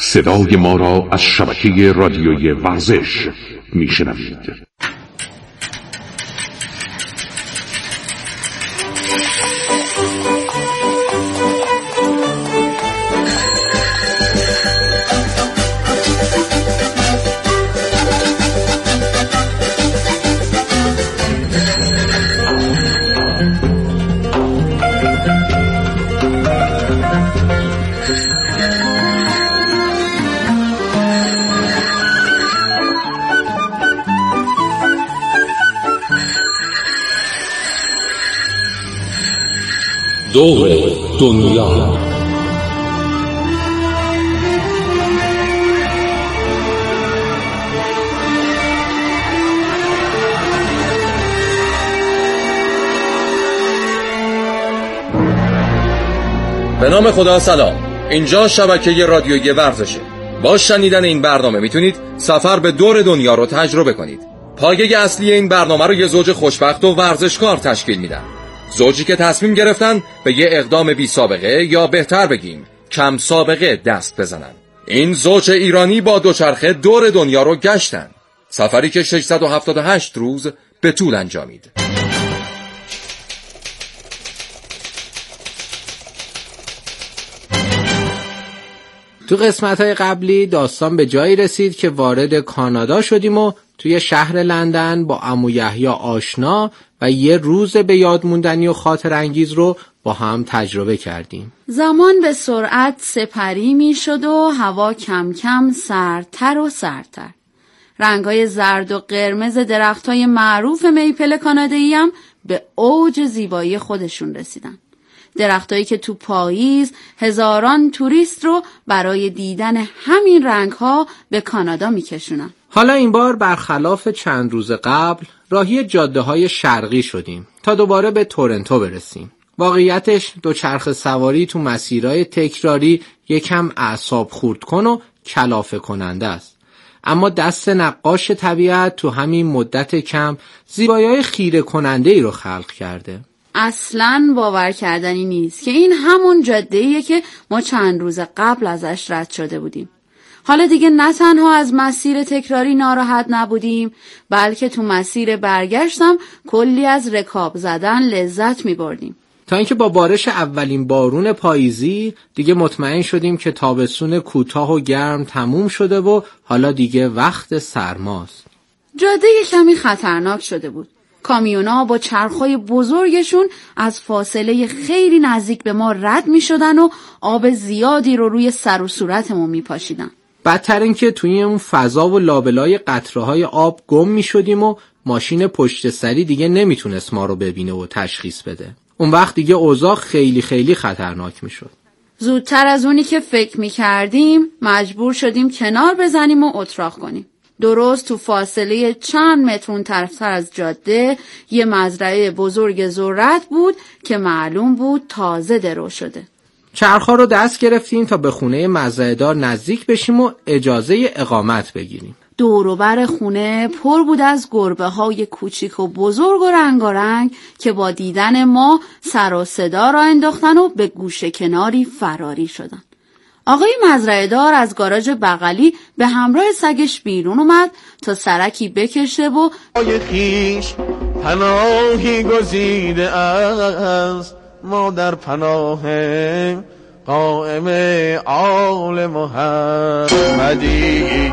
صدای ما را از شبکه رادیویی ورزش میشنوید. دور دنیا. به نام خدا. سلام، اینجا شبکه رادیویی ورزشه. با شنیدن این برنامه میتونید سفر به دور دنیا رو تجربه کنید. پایه اصلی این برنامه رو یه زوج خوشبخت و ورزشکار تشکیل میدن. زوجی که تصمیم گرفتن به یه اقدام بی سابقه، یا بهتر بگیم کم سابقه، دست بزنن. این زوج ایرانی با دوچرخه دور دنیا رو گشتن، سفری که 678 روز به طول انجامید. تو قسمت‌های قبلی داستان به جایی رسید که وارد کانادا شدیم و توی شهر لندن با عمو یحیی آشنا و یه روز به یاد موندنی و خاطر انگیز رو با هم تجربه کردیم. زمان به سرعت سپری می شد و هوا کم کم سردتر و سردتر. رنگای زرد و قرمز درختای معروف میپل کانادایی هم به اوج زیبایی خودشون رسیدن. درختایی که تو پاییز هزاران توریست رو برای دیدن همین رنگ‌ها به کانادا میکشونن. حالا این بار برخلاف چند روز قبل راهی جاده‌های شرقی شدیم تا دوباره به تورنتو برسیم. واقعیتش دوچرخه سواری تو مسیرهای تکراری یکم اعصاب خورد کن و کلافه کننده است. اما دست نقاش طبیعت تو همین مدت کم زیبایی‌های خیره کننده‌ای رو خلق کرده. اصلاً باور کردنی نیست که این همون جاده‌ایه که ما چند روز قبل ازش رد شده بودیم. حالا دیگه نه تنها از مسیر تکراری ناراحت نبودیم، بلکه تو مسیر برگشتم کلی از رکاب زدن لذت می بردیم. تا اینکه با بارش اولین بارون پاییزی دیگه مطمئن شدیم که تابستون کوتاه و گرم تموم شده و حالا دیگه وقت سرماست. جاده کمی خطرناک شده بود. کامیونا با چرخای بزرگشون از فاصله خیلی نزدیک به ما رد می شدن و آب زیادی رو روی سر و صورتمون می پاشیدن. بدتر این که توی اون فضا و لابلای قطره‌های آب گم می شدیم و ماشین پشت سری دیگه نمیتونست ما رو ببینه و تشخیص بده. اون وقت دیگه اوضاع خیلی خیلی خطرناک می شد. زودتر از اونی که فکر می کردیم مجبور شدیم کنار بزنیم و اتراق کنیم. درست تو فاصله چند متر اون طرفتر از جاده یه مزرعه بزرگ ذرت بود که معلوم بود تازه درو شده. چرخ‌ها رو دست گرفتیم تا به خونه مزرعه دار نزدیک بشیم و اجازه اقامت بگیریم. دور و بر خونه پر بود از گربه‌های کوچیک و بزرگ و رنگارنگ که با دیدن ما سر و صدا را انداختن و به گوشه کناری فراری شدن. آقای مزرعه دار از گاراژ بغلی به همراه سگش بیرون اومد تا سرکی بکشه و خیش پناهی گزیده است، ما در پناه قائم آل محمدی.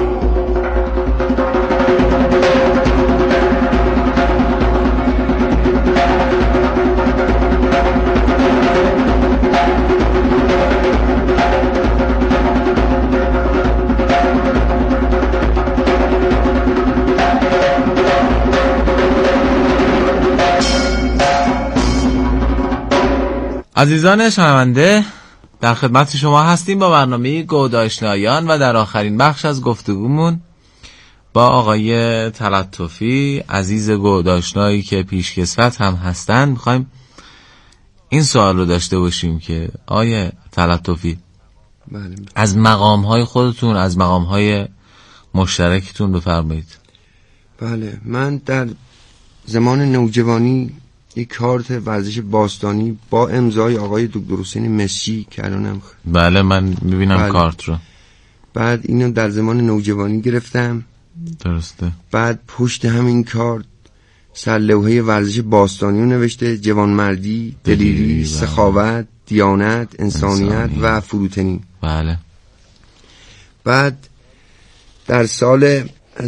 عزیزان شنونده، در خدمت شما هستیم با برنامه گودآشنایان و در آخرین بخش از گفتگومون با آقای تلطفی عزیز گودآشنایی که پیشکسوت هم هستن میخوایم این سوال رو داشته باشیم که آقای تلطفی، از مقام‌های خودتون، از مقام‌های مشترکتون بفرمایید. بله، من در زمان نوجوانی یک کارت ورزش باستانی با امضای آقای دکتر حسین مسی که الانم بله من میبینم کارت رو. بعد اینو در زمان نوجوانی گرفتم. درسته. بعد پشت همین کار سرلوحه ورزش باستانی رو نوشته: جوانمردی، دلیری، سخاوت، دیانت، انسانیت و فروتنی. بله. بعد در سال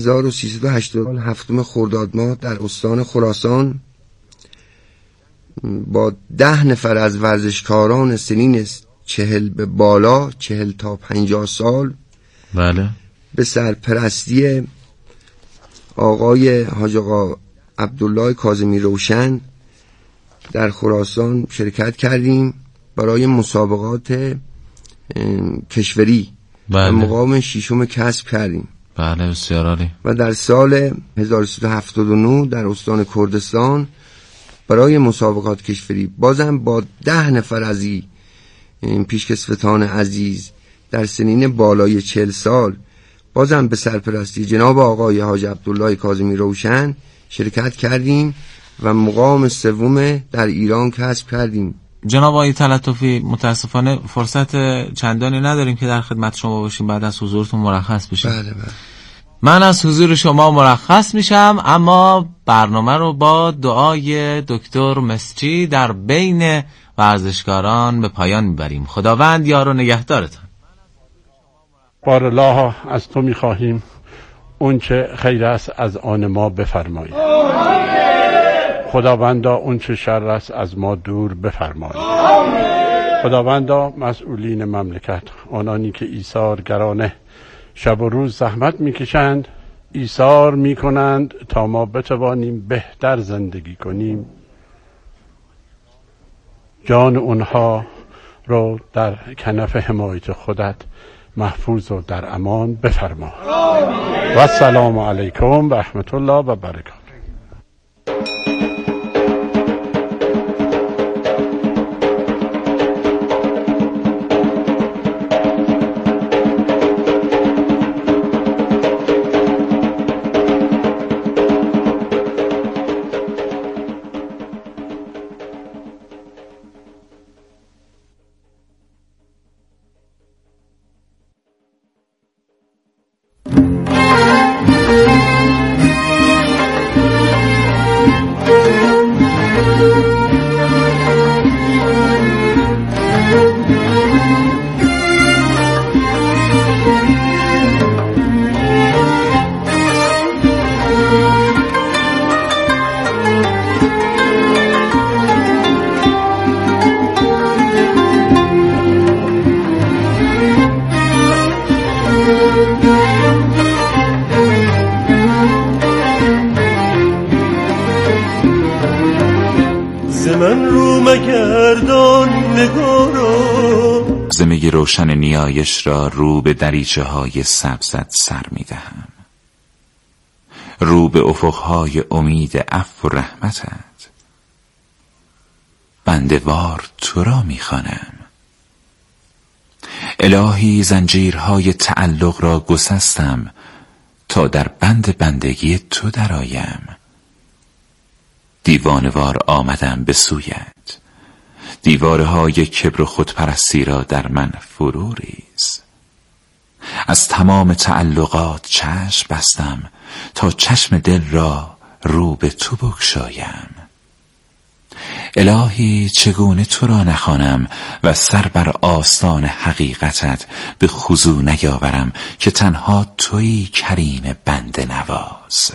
1387 خرداد ماه در استان خراسان با 10 نفر از ورزشکاران سنین 40 به بالا، 40 تا 50 سال، بله، به سرپرستی آقای حاج آقا عبدالله کاظمی روشن در خراسان شرکت کردیم برای مسابقات کشوری. بله. و مقام 6 کسب کردیم. بله، بسیار عالی. و در سال 1379 در استان کردستان برای مسابقات کشوری بازم با 10 نفر از این پیشکسوتان عزیز در سنین بالای 40 سال بازم به سرپرستی جناب آقای حاج عبدالله کاظمی روشن شرکت کردیم و مقام 3 در ایران کسب کردیم. جناب آقای تلطفی، متاسفانه فرصت چندانی نداریم که در خدمت شما باشیم، بعد از حضورتون مرخص بشیم. بله بله. من از حضور شما مرخص میشم، اما برنامه رو با دعای دکتر مسچی در بین ورزشکاران به پایان میبریم. خداوند یار و نگهدارتان. بار الله از تو میخواهیم اون چه خیر است از آن ما بفرمایی. خداوندا اون چه شر است از ما دور بفرمایی. خداوندا مسئولین مملکت، آنانی که ایثارگرانه شب و روز زحمت میکشند، ایثار میکنند تا ما بتوانیم بهتر زندگی کنیم، جان اونها رو در کنف حمایت خودت محفوظ و در امان بفرما. و السلام علیکم و رحمت الله و برکاته. زمه روشن نیایش را رو به دریچه های سبزت سر می دهم، رو به افقهای امید عفو و رحمتت. بنده وار تو را می خوانم. الهی زنجیرهای تعلق را گسستم تا در بند بندگی تو درآیم. دیوانوار آمدم به سویت، دیوارهای کبر و خودپرستی را در من فرو ریز. از تمام تعلقات چشم بستم تا چشم دل را رو به تو بگشایم. الهی چگونه تو را نخوانم و سر بر آستان حقیقتت به خضوع نیاورم که تنها تویی کریم بنده نواز.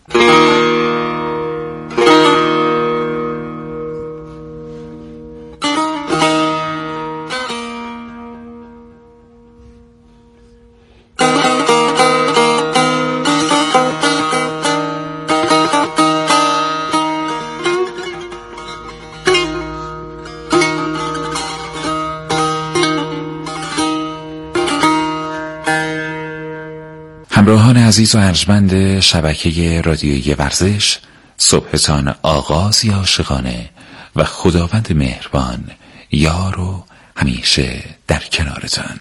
همراهان عزیز و ارجمند شبکه رادیویی ورزش، صبحتان آغازی عاشقانه و خداوند مهربان یار و همیشه در کنارتان.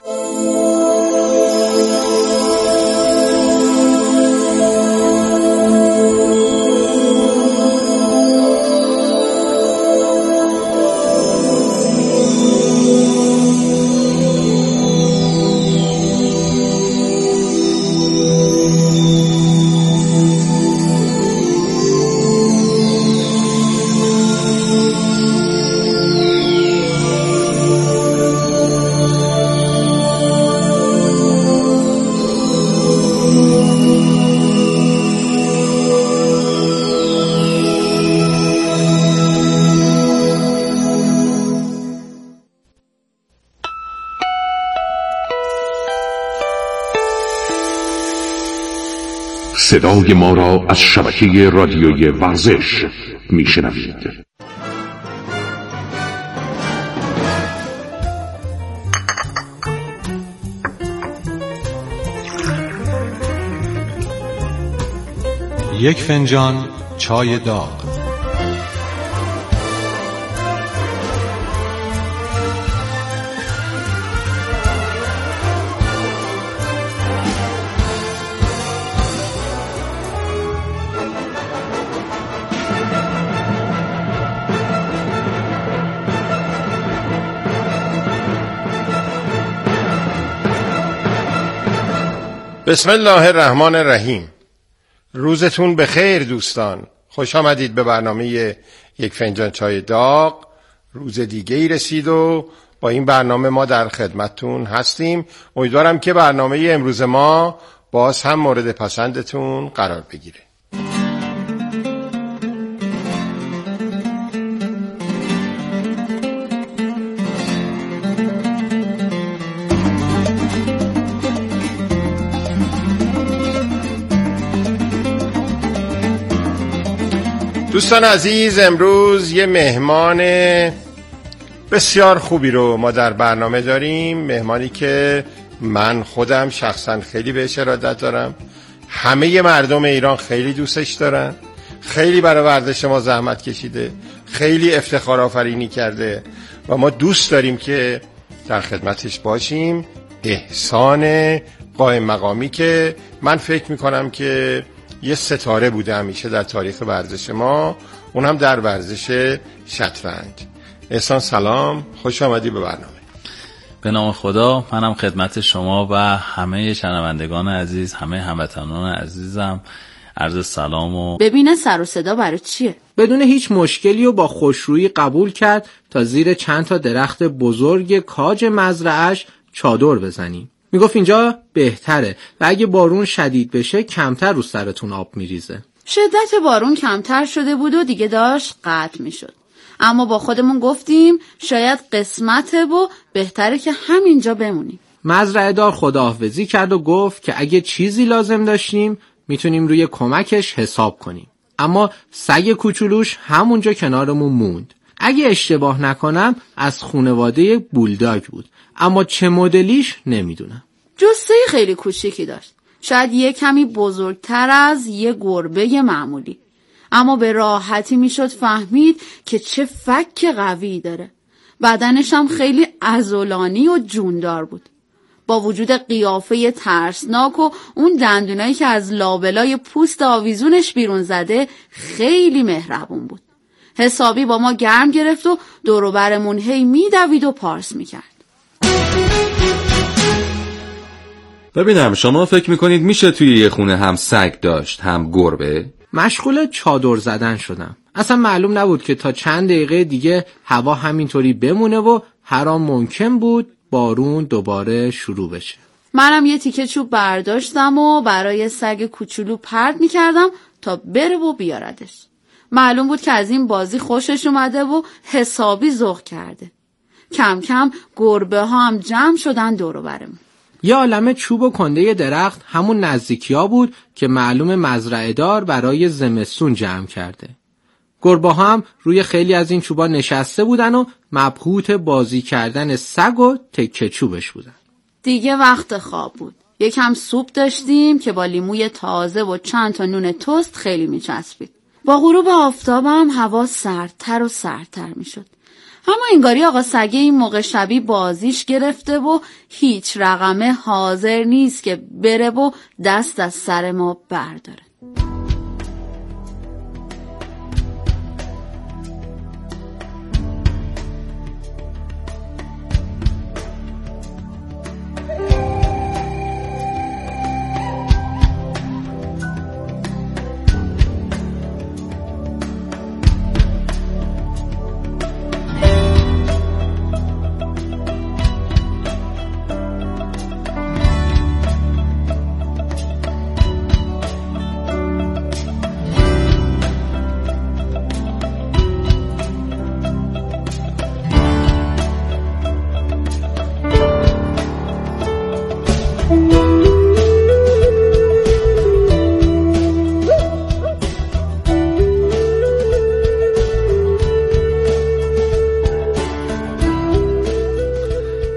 صدای ما را از شبکه رادیویی ورزش میشنوید. یک فنجان چای داغ. بسم الله الرحمن الرحیم. روزتون بخیر دوستان، خوش آمدید به برنامه یک فنجان چای داغ. روز دیگه ای رسید و با این برنامه ما در خدمتتون هستیم. امیدوارم که برنامه امروز ما باز هم مورد پسندتون قرار بگیره. دوستان عزیز، امروز یه مهمان بسیار خوبی رو ما در برنامه داریم. مهمانی که من خودم شخصا خیلی بهش ارادت دارم، همه مردم ایران خیلی دوستش دارن، خیلی برای ورزش ما زحمت کشیده، خیلی افتخار آفرینی کرده و ما دوست داریم که در خدمتش باشیم. احسان قائم مقامی که من فکر میکنم که یه ستاره بوده همیشه در تاریخ ورزش ما، اون هم در ورزش شطرنج. احسان سلام، خوش آمدی به برنامه. به نام خدا، منم خدمت شما و همه شنوندگان عزیز، همه هموطنان عزیزم عرض سلام. و ببینه سر و صدا برای چیه؟ بدون هیچ مشکلی و با خوشرویی قبول کرد تا زیر چند تا درخت بزرگ کاج مزرعه‌اش چادر بزنیم. میگفت اینجا بهتره و اگه بارون شدید بشه کمتر رو سرتون آب میریزه. شدت بارون کمتر شده بود و دیگه داشت قطع میشد. اما با خودمون گفتیم شاید قسمته و بهتره که همینجا بمونیم. مزرعه دار خداحافظی کرد و گفت که اگه چیزی لازم داشتیم میتونیم روی کمکش حساب کنیم. اما سگ کوچولوش همونجا کنارمون موند. اگه اشتباه نکنم از خانواده بولداگ بود، اما چه مدلیش نمیدونم. جثه خیلی کوچیکی داشت، شاید یه کمی بزرگتر از یه گربه معمولی، اما به راحتی میشد فهمید که چه فک قوی داره. بدنش هم خیلی عضلانی و جوندار بود. با وجود قیافه ترسناک و اون دندونایی که از لابلای پوست آویزونش بیرون زده، خیلی مهربون بود. حسابی با ما گرم گرفت و دور و برمون هی میدوید و پارس میکرد. ببینم شما فکر میکنید میشه توی یه خونه هم سگ داشت هم گربه؟ مشغول چادر زدن شدم. اصلا معلوم نبود که تا چند دقیقه دیگه هوا همینطوری بمونه و هر آن ممکن بود بارون دوباره شروع بشه. منم یه تیکه چوب برداشتم و برای سگ کوچولو پرت میکردم تا بره و بیاردش. معلوم بود که از این بازی خوشش اومده و حسابی ذوق کرده. کم کم گربه ها هم جمع شدن دور و برمون. یه عالمه چوب و کنده درخت همون نزدیکیا بود که معلوم مزرعه دار برای زمستون جمع کرده. گربه ها هم روی خیلی از این چوبا نشسته بودن و مبهوت بازی کردن سگ و تکه چوبش بودن. دیگه وقت خواب بود. یکم سوپ داشتیم که با لیموی تازه و چند تا نون تست خیلی میچسبید. با غروب آفتابم هوا سردتر و سردتر میشد. اما انگاری آقا سگه این موقع شبی بازیش گرفته و هیچ رقمه حاضر نیست که بره و دست از سر ما برداره.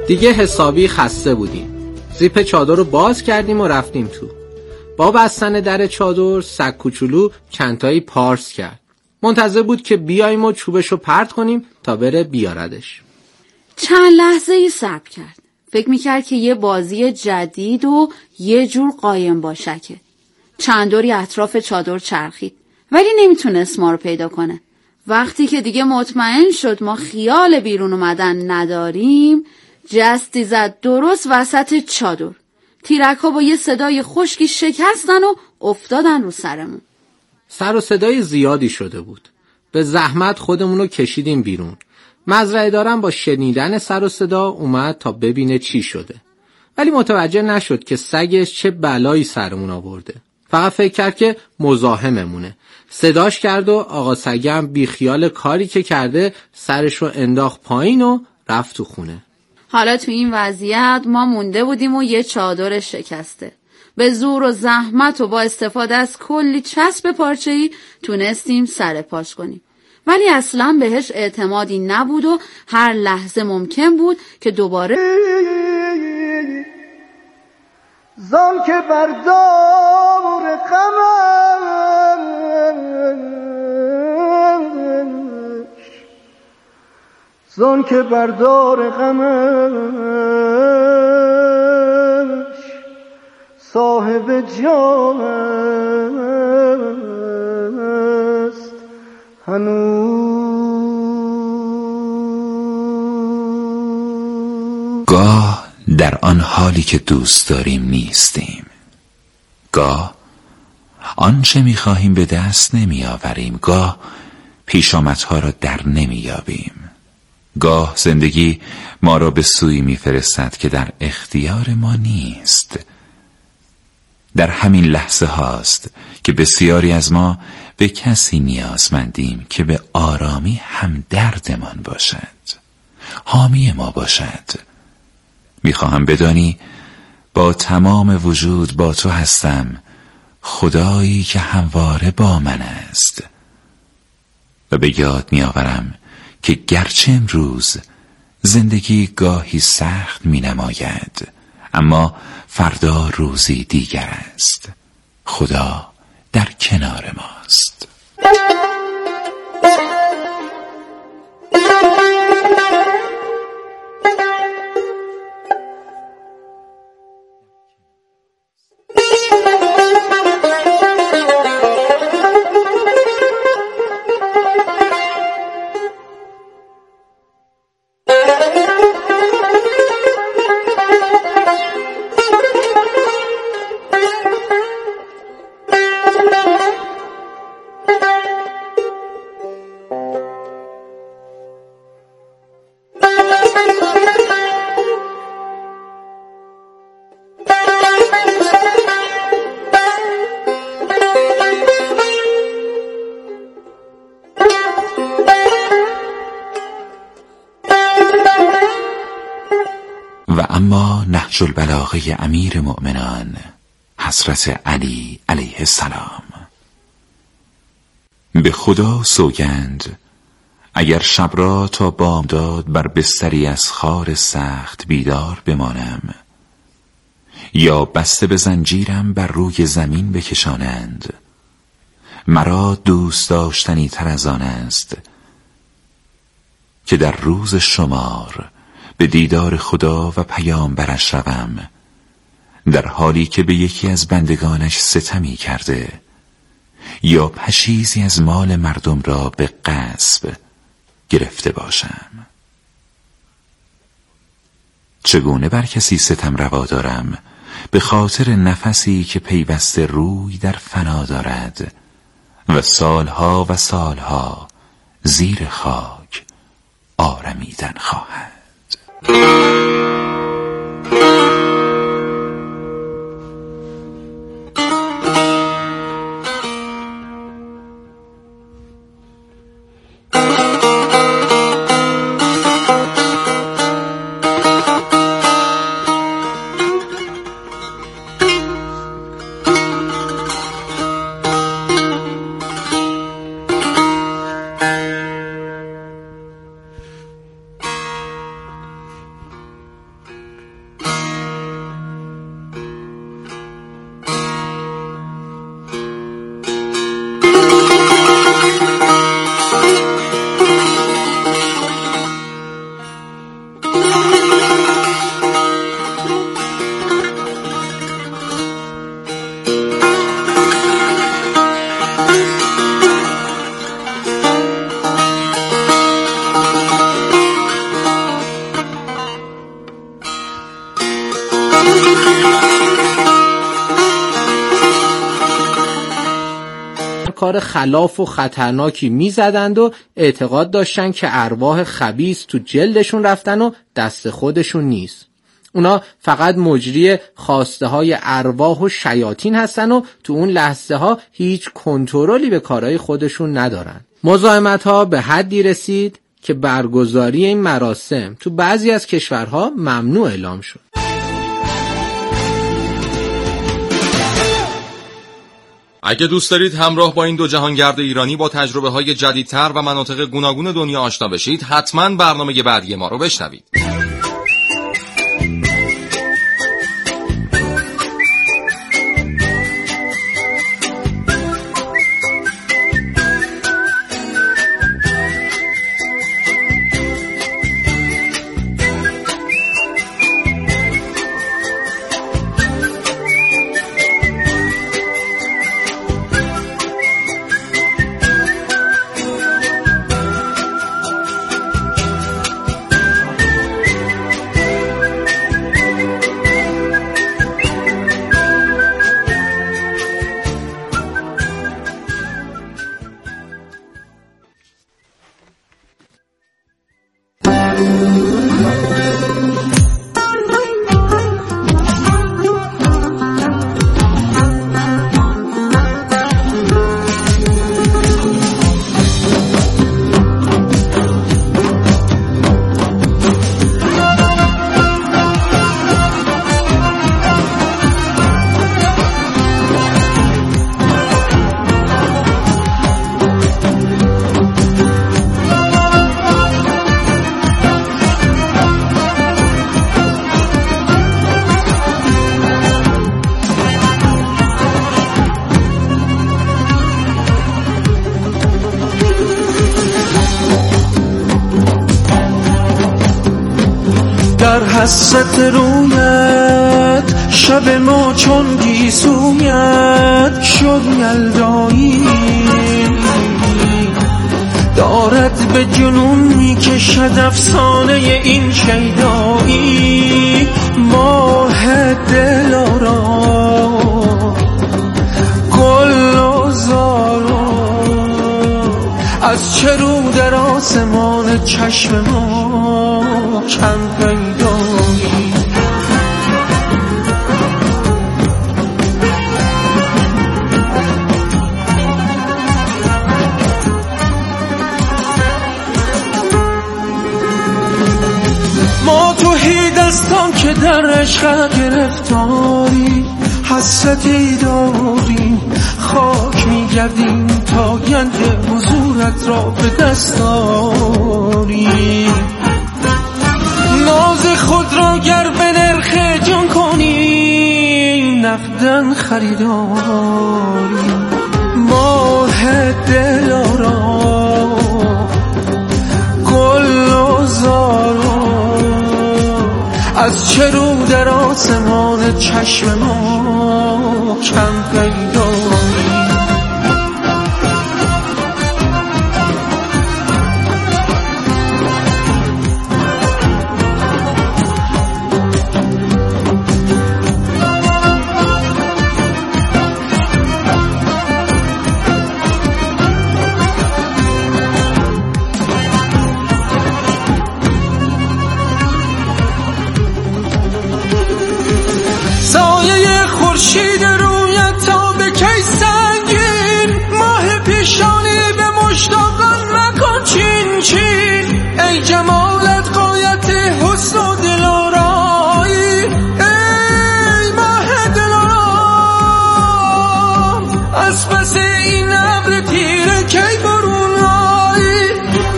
دیگه حسابی خسته بودیم. زیپ چادر رو باز کردیم و رفتیم تو. با بستن در چادر سگ کوچولو چندتایی پارس کرد. منتظر بود که بیاییم و چوبشو پرت کنیم تا بره بیاردش. چند لحظه ای صبر کرد. فکر میکرد که یه بازی جدید و یه جور قایم باشکه. چند دوری اطراف چادر چرخید ولی نمیتونست ما رو پیدا کنه. وقتی که دیگه مطمئن شد ما خیال بیرون اومدن نداریم، جستی زد درست وسط چادر. تیرک ها با یه صدای خشکی شکستن و افتادن رو سرمون. سر و صدای زیادی شده بود. به زحمت خودمون رو کشیدیم بیرون. مزرعه دارم با شنیدن سر و صدا اومد تا ببینه چی شده. ولی متوجه نشد که سگش چه بلایی سرمون آورده. فقط فکر کرد که مزاحممونه. صداش کرد و آقا سگم بی خیال کاری که کرده سرش رو انداخت پایین و رفت تو خونه. حالا تو این وضعیت ما مونده بودیم و یه چادر شکسته. به زور و زحمت و با استفاده از کلی چسب پارچه‌ای تونستیم سر پاش کنیم. ولی اصلا بهش اعتمادی نبود و هر لحظه ممکن بود که دوباره زان که بردار غمش صاحب جان است هنوز. گاه در آن حالی که دوست داریم نیستیم. گاه آنچه می‌خواهیم به دست نمی‌آوریم. گاه پیشامدها را در نمی‌یابیم. گاه زندگی ما را به سوی می‌فرستد که در اختیار ما نیست. در همین لحظه هاست که بسیاری از ما به کسی نیازمندیم که به آرامی همدردمان باشد، حامی ما باشد. میخواهم بدانی با تمام وجود با تو هستم، خدایی که همواره با من است. و به یاد میآورم که گرچه امروز زندگی گاهی سخت مینماید، اما فردا روزی دیگر است. خدا در کنار ماست. و اما نهج البلاغه امیر مؤمنان حضرت علی علیه السلام: به خدا سوگند اگر شب را تا بامداد بر بستری از خار سخت بیدار بمانم، یا بسته به زنجیرم بر روی زمین بکشانند، مرا دوست داشتنی تر از آن است که در روز شمار به دیدار خدا و پیامبرش روم، در حالی که به یکی از بندگانش ستمی کرده یا پشیزی از مال مردم را به غصب گرفته باشم. چگونه بر کسی ستم روا دارم به خاطر نفسی که پیوسته روی در فنا دارد و سالها و سالها زیر خاک آرمیدن خواهد. کار خلاف و خطرناکی میزدند و اعتقاد داشتن که ارواح خبیث تو جلدشون رفتن و دست خودشون نیست. اونا فقط مجری خواسته های ارواح و شیاطین هستن و تو اون لحظه ها هیچ کنترلی به کارهای خودشون ندارن. مزاحمت ها به حدی رسید که برگزاری این مراسم تو بعضی از کشورها ممنوع اعلام شد. اگه دوست دارید همراه با این دو جهانگرد ایرانی با تجربه های جدیدتر و مناطق گوناگون دنیا آشنا بشید، حتما برنامه بعدی ما رو بشنوید. در حسرت رویت شب ما چون گیسویت شد یلدایی، دارد به جنون میکشد افسانه این شیدایی. ماه دلارا گل و زارا از چه رو در آسمان چشم ما کم پیدایی. ما توهی دستان که در عشق گرفتاری، حسرتی داریم خاک میگردیم تا گنج حضورت را به دست آری. ناز خود را گر به نرخ جان کنی نقدن خریداری. ماه دلارا گل و زارا از چه رو در آسمان چشم ما کم پیدایی. سایه خورشید رویت تا به کی سنگین، ماه پیشانی به مشتاقان مکن چین چین. ای جمالت غایت حسن و دلارایی، ای ماه دلارام از پس این ابر تیره کی برون آیی.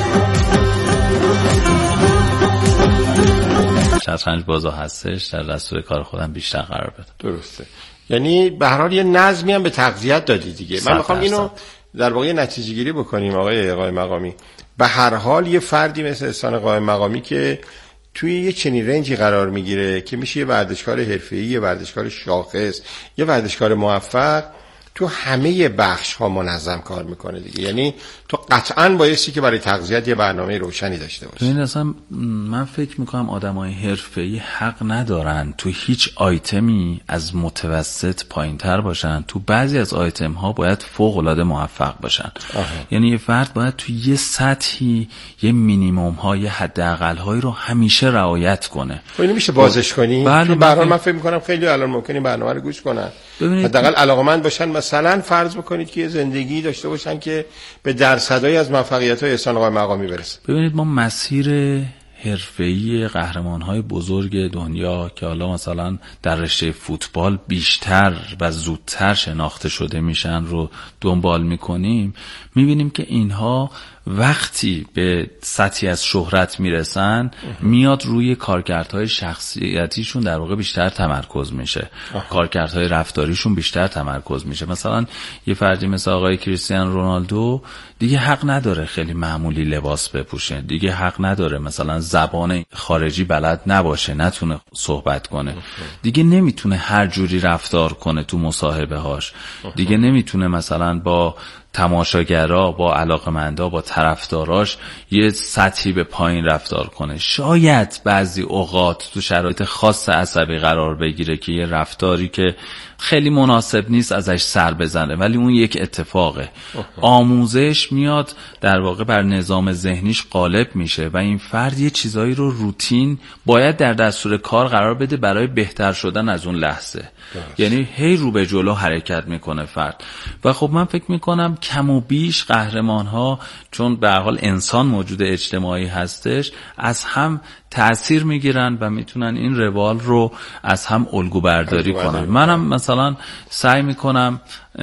شطرنج بازا هستش در دستور کار خودم بیشتر قرار بده. درسته، یعنی به هر حال یه نظمی هم به تغذیت دادی دیگه. من میخوام اینو در واقع نتیجه گیری بکنیم آقای قائم مقامی. به هر حال یه فردی مثل احسان قائم مقامی که توی یه چنین رنجی قرار میگیره که میشه یه ورزشکار حرفه‌ای، یه ورزشکار شاخص، یه ورزشکار موفق، تو همه بخش ها منظم کار میکنه دیگه. یعنی تو قطعاً بایستی که برای تغذیت یه برنامه روشنی داشته باشی. این اصلا من فکر میکنم آدمای حرفه‌ای حق ندارن تو هیچ آیتمی از متوسط پایینتر باشن. تو بعضی از آیتم ها باید فوق‌العاده موفق باشن. یعنی یه فرد باید تو یه سطحی یه مینیمم ها، یه حداقل هایی رو همیشه رعایت کنه. اینو میشه بازش کنی؟ بله. به هر حال من فکر میکنم خیلی الان ممکنه برنامه رو گوش کنن، حداقل علاقه‌مند باشن. مثلا فرض بکنید که یه زندگی داشته باشن که به درصدایی از موفقیت‌های احسان آقای مقامی برسه. ببینید ما مسیر حرفه‌ای قهرمان‌های بزرگ دنیا که حالا مثلا در رشته فوتبال بیشتر و زودتر شناخته شده میشن رو دنبال میکنیم، میبینیم که اینها وقتی به سطحی از شهرت میرسن میاد روی کارکردهای شخصیتیشون در واقع بیشتر تمرکز میشه، کارکردهای رفتاریشون بیشتر تمرکز میشه. مثلا یه فردی مثل آقای کریستیانو رونالدو دیگه حق نداره خیلی معمولی لباس بپوشه، دیگه حق نداره مثلا زبان خارجی بلد نباشه، نتونه صحبت کنه، دیگه نمیتونه هر جوری رفتار کنه تو مصاحبه هاش، دیگه نمیتونه مثلا با تماشاگرها، با علاقمندا، با طرفداراش یه سطحی به پایین رفتار کنه. شاید بعضی اوقات تو شرایط خاص عصبی قرار بگیره که یه رفتاری که خیلی مناسب نیست ازش سر بزنه، ولی اون یک اتفاقه. آموزش میاد در واقع بر نظام ذهنیش غالب میشه و این فرد یه چیزایی رو روتین باید در دستور کار قرار بده برای بهتر شدن از اون لحظه. یعنی هی رو به جلو حرکت میکنه فرد. و خب من فکر میکنم کم و بیش قهرمان ها، چون به هر حال انسان موجود اجتماعی هستش، از هم تأثیر میگیرن و میتونن این روال رو از هم الگو برداری کنن. منم مثلا سعی میکنم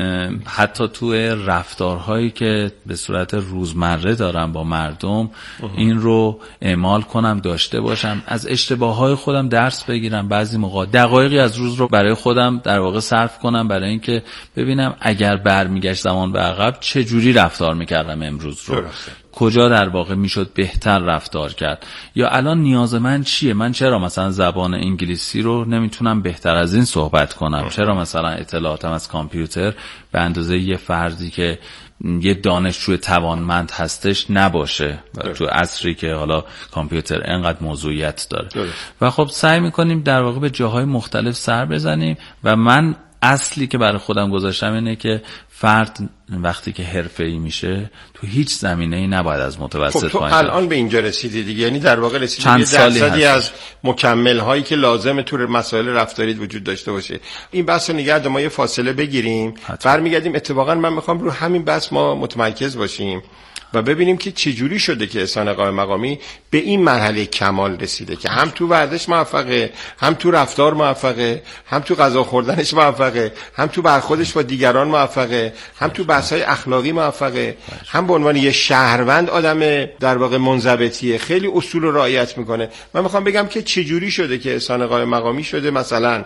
حتی توی رفتارهایی که به صورت روزمره دارم با مردم این رو اعمال کنم، داشته باشم، از اشتباههای خودم درس بگیرم، بعضی موقع دقایقی از روز رو برای خودم در واقع صرف کنم برای اینکه ببینم اگر برمیگشت زمان به عقب چه جوری رفتار میکردم امروز رو، کجا در واقع میشد بهتر رفتار کرد، یا الان نیاز من چیه، من چرا مثلا زبان انگلیسی رو نمیتونم بهتر از این صحبت کنم، چرا مثلا اطلاعاتم از کامپیوتر به اندازه یه فردی که یه دانشجو توانمند هستش نباشه تو عصری که حالا کامپیوتر انقدر موضوعیت داره. و خب سعی میکنیم در واقع به جاهای مختلف سر بزنیم و من اصلی که برای خودم گذاشتم اینه که فرد وقتی که حرفه‌ای میشه تو هیچ زمینه‌ای نباید از متوسط تو پایین. الان به اینجا رسیدی دیگه، یعنی در واقع رسیدی به درصدی از مکمل هایی که لازم تو مسائل رفتاری وجود داشته باشه. این بحث رو نگه دار، ما یه فاصله بگیریم، برمیگردیم. اتفاقا من میخوام رو همین بحث ما متمرکز باشیم و ببینیم که چجوری شده که احسان آقای مقامی به این مرحله کمال رسیده که هم تو ورزش موفقه، هم تو رفتار موفقه، هم تو غذا خوردنش موفقه، هم تو برخوردش با دیگران موفقه، هم تو بحث‌های اخلاقی موفقه، هم به عنوان یه شهروند آدم در واقع منضبطیه، خیلی اصول رو رعایت میکنه. من میخوام بگم که چجوری شده که احسان آقای مقامی شده مثلا